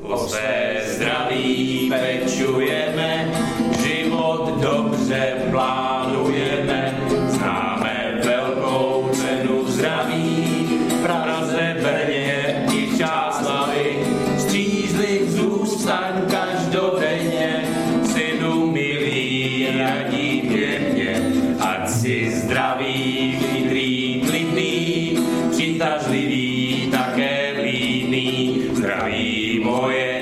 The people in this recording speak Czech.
O své zdraví pečujeme, život dobře plánujeme. Známe velkou cenu zdraví, v Praze, Brně i Čáslavi. Střízliv zůstaň každodenně, synu milý, radí mě, ať si zdravý, chytrý, klidný, přitažlivý, také vlídný. Zdraví moje